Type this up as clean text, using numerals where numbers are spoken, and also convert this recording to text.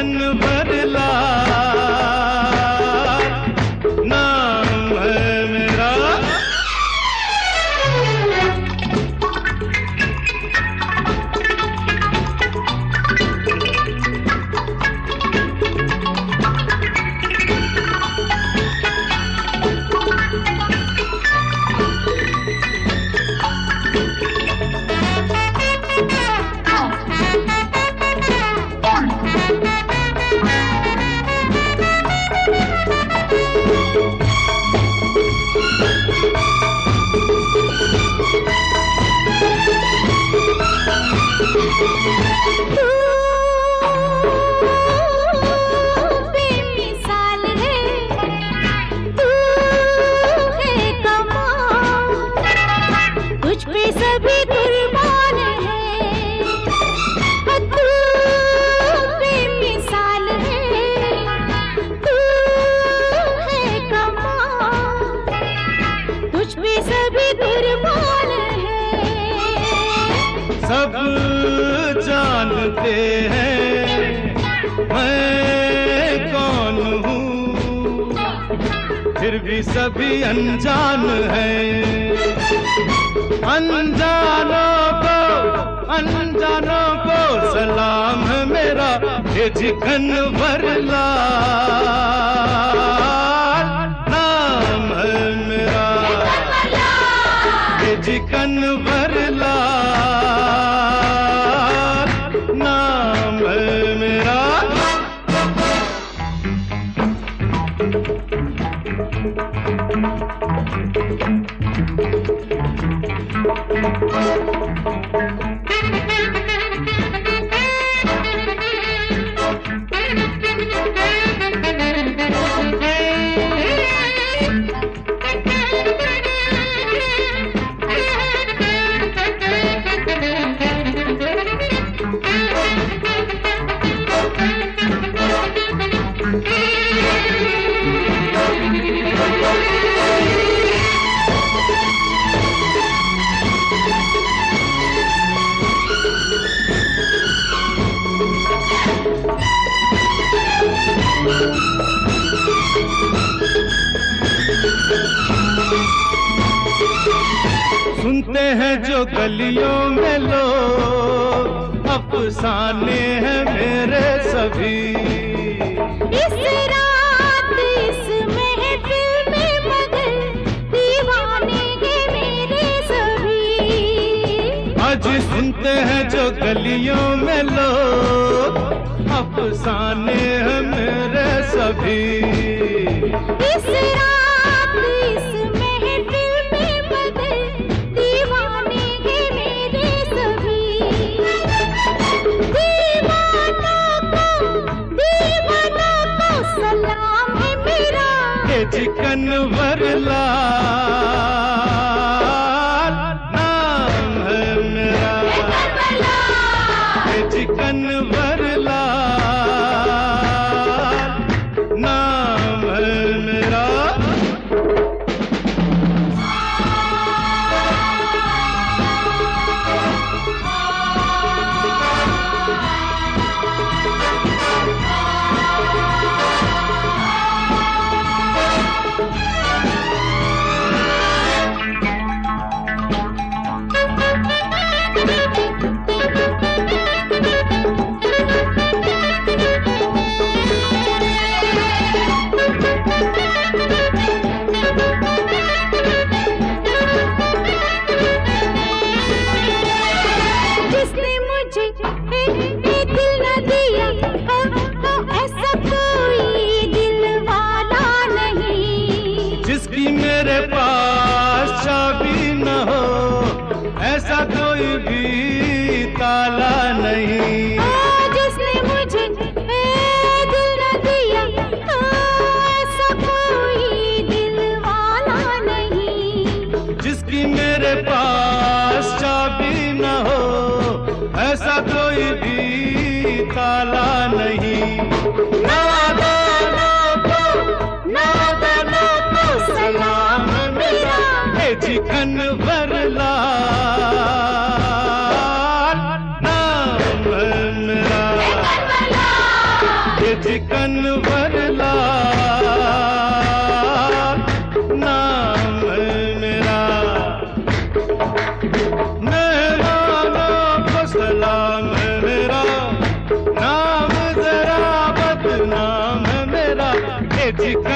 कन्वर लाल नाम है मेरा। सब जानते हैं मैं कौन हूँ, फिर भी सभी अनजान हैं। अनजानों को सलाम है मेरा, ये जी कन्वर लाल नाम है मेरा, ये जी कन्वर लाल नाम है मेरा। सुनते हैं जो गलियों में लोग, अफसाने हैं मेरे सभी। इस रात इस महफिल में मगर दीवाने हैं मेरे सभी। आज सुनते हैं जो गलियों में लोग, अफसाने हैं मेरे सभी। इस रात इस महफिल में मगर दीवाने हैं मेरे सभी। दीवानों को सलाम है मेरा, ये जी कन्वर लाल नाम है मेरा, ये जी कन्वर लाल नाम है मेरा। मेरे पास चाबी न हो, ऐसा कोई भी ताला नहीं। जिसने मुझे दिल न दिया, ऐसा कोई दिल वाला नहीं। जिसकी मेरे पास चाबी न हो, ऐसा कोई भी ताला नहीं। नादानों को सलाम मेरा, ये जी कन्वर लाल नाम है मेरा, कन्वर लाल नाम है मेरा। मेहमानों को सलाम है मेरा, नाम जरा बदनाम है मेरा।